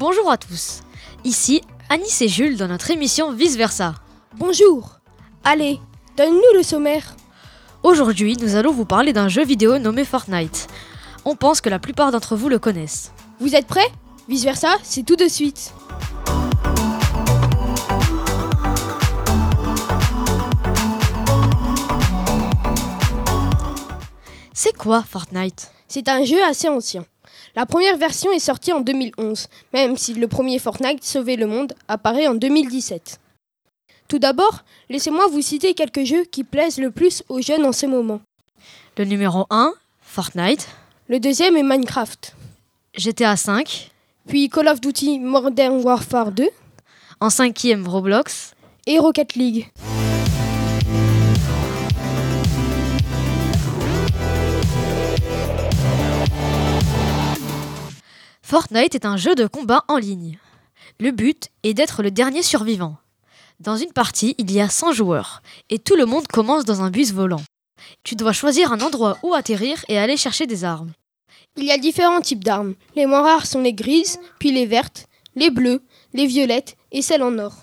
Bonjour à tous, ici Anis et Jules dans notre émission Vice Versa. Bonjour. Allez, donne-nous le sommaire. Aujourd'hui, nous allons vous parler d'un jeu vidéo nommé Fortnite. On pense que la plupart d'entre vous le connaissent. Vous êtes prêts ? Vice Versa, c'est tout de suite. C'est quoi Fortnite ? C'est un jeu assez ancien. La première version est sortie en 2011, même si le premier Fortnite Sauver le monde apparaît en 2017. Tout d'abord, laissez-moi vous citer quelques jeux qui plaisent le plus aux jeunes en ce moment. Le numéro 1, Fortnite. Le deuxième est Minecraft. GTA 5. Puis Call of Duty Modern Warfare 2. En cinquième, Roblox. Et Rocket League. Fortnite est un jeu de combat en ligne. Le but est d'être le dernier survivant. Dans une partie, il y a 100 joueurs et tout le monde commence dans un bus volant. Tu dois choisir un endroit où atterrir et aller chercher des armes. Il y a différents types d'armes. Les moins rares sont les grises, puis les vertes, les bleues, les violettes et celles en or.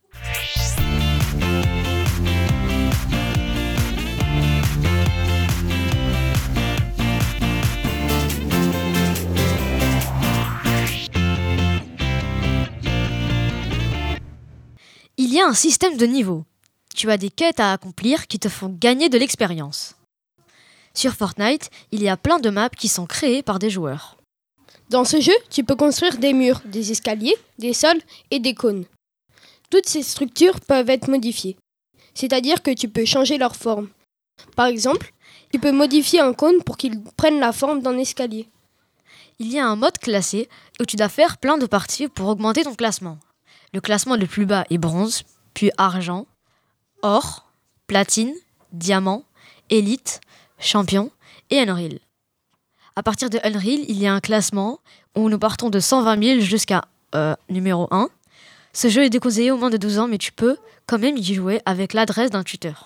Il y a un système de niveaux. Tu as des quêtes à accomplir qui te font gagner de l'expérience. Sur Fortnite, il y a plein de maps qui sont créées par des joueurs. Dans ce jeu, tu peux construire des murs, des escaliers, des sols et des cônes. Toutes ces structures peuvent être modifiées. C'est-à-dire que tu peux changer leur forme. Par exemple, tu peux modifier un cône pour qu'il prenne la forme d'un escalier. Il y a un mode classé où tu dois faire plein de parties pour augmenter ton classement. Le classement le plus bas est bronze, puis argent, or, platine, diamant, élite, champion et Unreal. À partir de Unreal, il y a un classement où nous partons de 120 000 jusqu'à numéro 1. Ce jeu est déconseillé aux moins de 12 ans, mais tu peux quand même y jouer avec l'adresse d'un tuteur.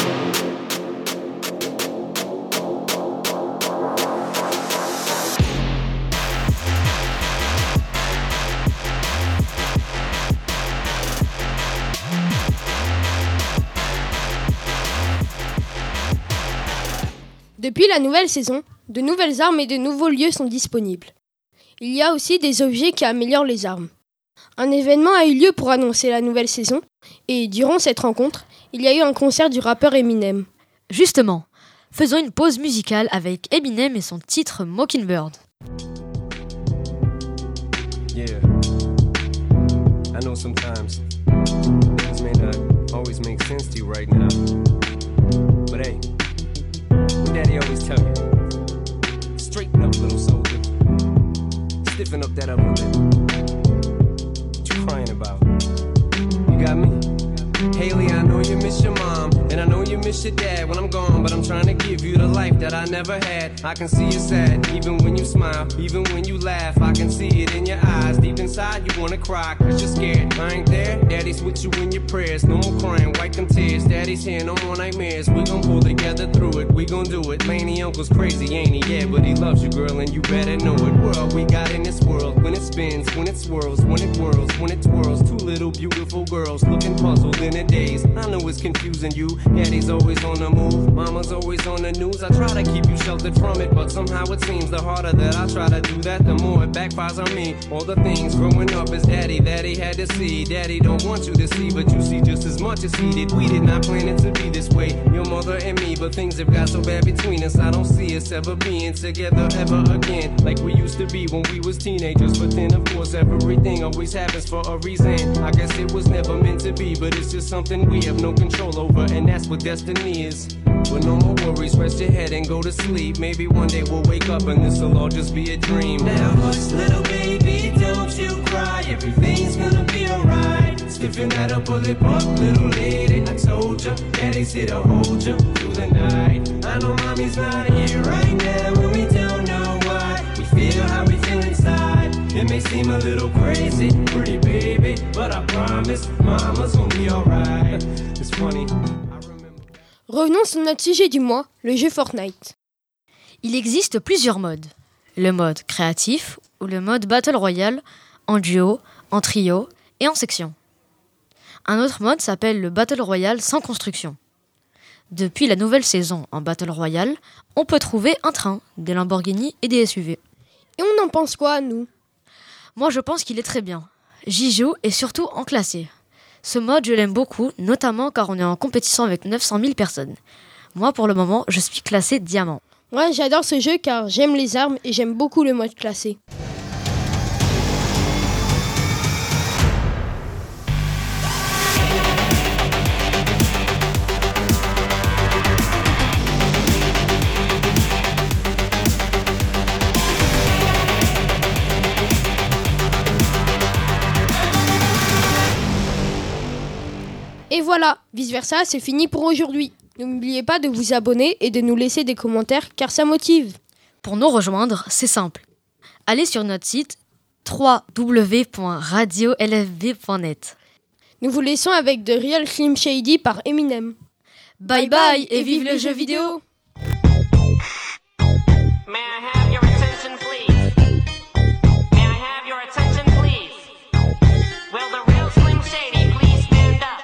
Depuis la nouvelle saison, de nouvelles armes et de nouveaux lieux sont disponibles. Il y a aussi des objets qui améliorent les armes. Un événement a eu lieu pour annoncer la nouvelle saison, et durant cette rencontre, il y a eu un concert du rappeur Eminem. Justement, faisons une pause musicale avec Eminem et son titre Mockingbird. Yeah, I know sometimes things may not always make sense to you right now, but hey, Daddy always tell you, straighten up, little soldier, stiffen up that upper lip. What you crying about? You got me? Haley, I know you miss your mom, and I know you miss your dad when I'm gone, but I'm trying to give you the life that I never had. I can see you sad, even when you smile, even when you laugh, I can see it in your eyes. Deep inside you wanna cry, cause you're scared. I ain't there, Daddy's with you in your prayers. No more crying, wipe them tears. Daddy's here, no more nightmares. We gon' pull together through it, we gon' do it. Laney uncle's crazy, ain't he? Yeah, but he loves you, girl, and you better know it. World we got in this world, when it spins, when it swirls, when it whirls, when it twirls. Two little beautiful girls looking puzzled in a daze. I know it's confusing you. Daddy's always on the move, mama's always on the news. I try to keep you sheltered from it, but somehow it seems the harder that I try to do that, the more it backfires on me. All the things growing up as daddy that he had to see. Daddy don't want you to see, but you see just as much as he did. We did not plan it to be this way, your mother and me, but things have got so bad between us. I don't see us ever being together ever again, like we used to be when we was teenagers. But then of course everything always happens for a reason. I guess it was never meant to be, but it's just something we have no control over, and that's what destiny is. But no more worries, rest your head and go to sleep. Maybe one day we'll wake up and this'll all just be a dream. Now hush, little baby, don't you cry. Everything's gonna be alright. Stiffen that upper lip up, little lady. I told ya, Daddy's here to hold ya through the night. I know mommy's not here right now, and we don't know why. We feel how we feel inside. It may seem a little crazy, pretty baby, but I promise mama's gonna be alright. It's funny. Revenons sur notre sujet du mois, le jeu Fortnite. Il existe plusieurs modes. Le mode créatif ou le mode Battle Royale en duo, en trio et en section. Un autre mode s'appelle le Battle Royale sans construction. Depuis la nouvelle saison en Battle Royale, on peut trouver un train, des Lamborghini et des SUV. Et on en pense quoi, nous? Moi, je pense qu'il est très bien. J'y joue et surtout en classé. Ce mode, je l'aime beaucoup, notamment car on est en compétition avec 900 000 personnes. Moi, pour le moment, je suis classé diamant. Ouais, j'adore ce jeu car j'aime les armes et j'aime beaucoup le mode classé. Et voilà, vice versa, c'est fini pour aujourd'hui. N'oubliez pas de vous abonner et de nous laisser des commentaires car ça motive. Pour nous rejoindre, c'est simple. Allez sur notre site www.radiolfb.net. Nous vous laissons avec The Real Slim Shady par Eminem. Bye bye et vive le jeu vidéo! May I have your attention, please? May I have your attention, please? Will the real Slim Shady please stand up?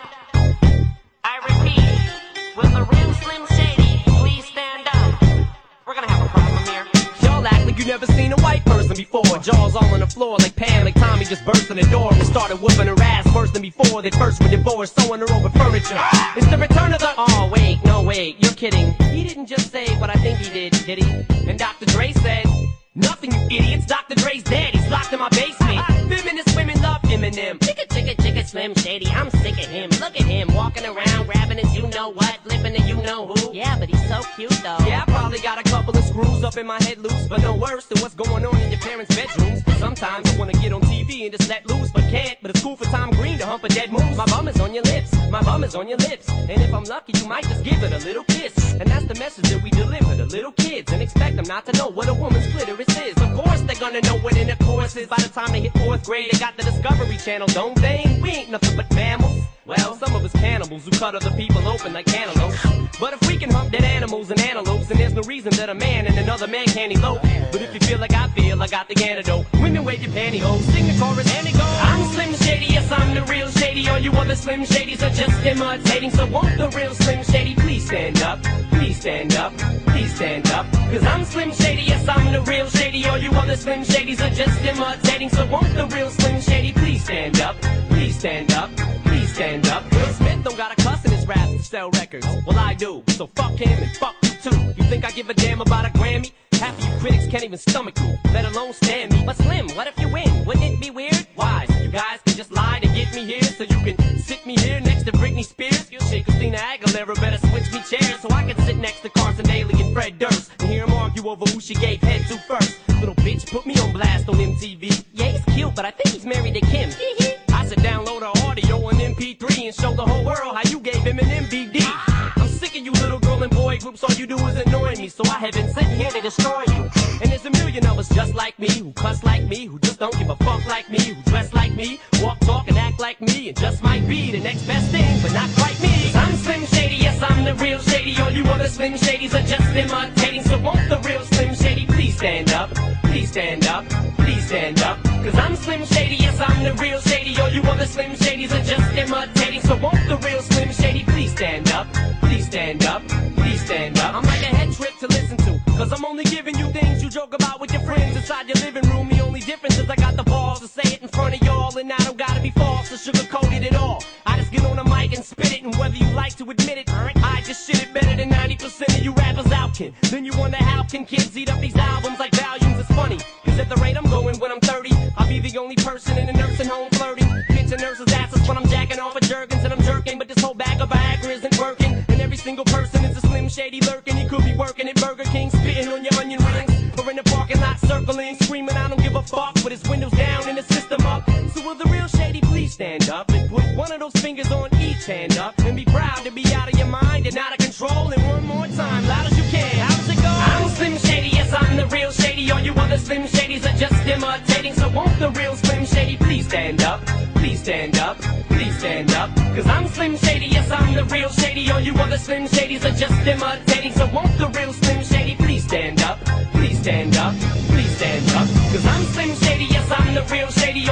I repeat, will the real Slim Shady please stand up? We're gonna have a problem here. Y'all act like you never seen a white person before. Jaws all on the floor like Pam, like Tommy just burst in the door and started whooping her ass worse than before. They first were divorced, sewing her over furniture. It's the return of the... Oh, wait, no, wait, you're kidding. He didn't just say what I think he did he? And Dr. Dre said, nothing, you idiots. Dr. Dre's dead, he's locked in my basement. Feminist women love Eminem. Chicka, chicka, chicka, Slim Shady, I'm sick of him. Look at him, walking around, grabbing his you-know-what, flipping the you-know-who. Yeah, but he's so cute, though. Yeah, I probably got a couple of screws up in my head loose, but no worse than what's going on in your parents' bedrooms. Sometimes I wanna get on TV and just let loose, but can't. But it's cool for Tom Green to hump a dead moose. My bum is on your lips, my bum is on your lips. And if I'm lucky, you might just give it a little kiss. And that's the message that we deliver to little kids, and expect them not to know what a woman's clitoris is. Of course they're gonna know what intercourse is. By the time they hit 4th grade, they got the Discovery Channel, don't they? We ain't nothing but mammals. Well, some of us cannibals who cut other people open like cantaloupes. But if we can hump dead animals and antelopes, then there's no reason that a man and another man can't elope. But if you feel like I feel, I got the antidote. Women wave your pantyhose, sing the chorus and it goes. I'm Slim Shady, yes I'm the real Shady. All you other Slim Shadys are just imitating. So won't the real Slim Shady please stand up? Please stand up, please stand up. Cause I'm Slim Shady, yes I'm the real Shady. All you other Slim Shadys are just imitating. So won't the real Slim Shady please stand up? Please stand up, please stand up. Will Smith don't got a cuss in his raps to sell records. Well I do, so fuck him and fuck you too. You think I give a damn about a Grammy? Half of you critics can't even stomach me, let alone stand me. But Slim, what if you win? Wouldn't it be weird? Why? So you guys can just lie to get me here, so you can sit me here next to Britney Spears. Shit, Christina Aguilera better switch me chairs so I can sit next to Carson Daly and Fred Durst and hear them argue over who she gave head to first. Little bitch put me on blast on MTV. Yeah, he's cute, but I think he's married to Kim. I should download her audio on MP3 and show the whole world how you gave him an MVD. I'm sick of you little girl and boy groups, all you do is annoy me, so I have been sitting here to destroy you. And there's a million of us just like me, who cuss like me, who just don't give a fuck like me, who dress like me, walk, talk, and act like me, and just might be the next best thing, but not quite me. 'Cause I'm Slim Shady, yes I'm the real Shady, all you other Slim Shadys are just imitating, so won't the real Slim Shady please stand up, please stand up, please stand up. 'Cause I'm Slim Shady, yes I'm the real Shady, all you other Slim Shadys are just imitating, so won't the real Slim Shady please stand up, please stand up, please stand up. I'm like a head trip to listen to, 'cause I'm only giving you things you joke about with your friends inside your living room. The only difference is I got the balls to say it in front of y'all, and I don't gotta be false or sugarcoated at all. I just get on the mic and spit it, and whether you like to admit it, I just shit it better than 90% of you rappers out, kid. Then you wonder how can kids eat up these albums like volumes? It's funny, 'cause at the rate I'm going when I'm 30, I'll be the only person in a nursing home flirting. Pinching nurses' asses when I'm jacking off of Jergens and I'm jerking, but this whole bag of Viagra isn't working. And every single person is a Slim Shady lurking. He could be working at Burger King, spitting on your onion rings, or in the parking lot circling, screaming I don't give a fuck, with his windows down and the system up. So will the real Shady please stand up and put one of those fingers on each hand up and be proud to be out of your mind and out of control? And one more time, loud as you can. How does it go? I'm Slim Shady, yes I'm the real Shady. All you other Slim Shadys are just imitating. So won't the real Slim Shady please stand up? Please stand up, please stand up. 'Cause I'm Slim Shady, yes I'm the real Shady. All you other Slim Shadys are just imitating. So won't the real Slim Shady please stand up? Please stand up, please stand up. 'Cause I'm Slim Shady, yes I'm the real Shady. All you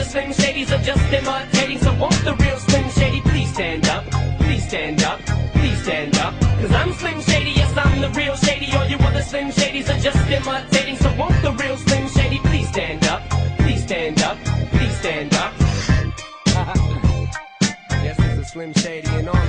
other Slim Shadys are just imitating. So won't the real Slim Shady please stand up? Please stand up, please stand up. Cause I'm Slim Shady, yes I'm the real Shady. All you other Slim Shadys are just imitating. So won't the real Slim Shady please stand up? Please stand up, please stand up. Yes, it's a Slim Shady and all.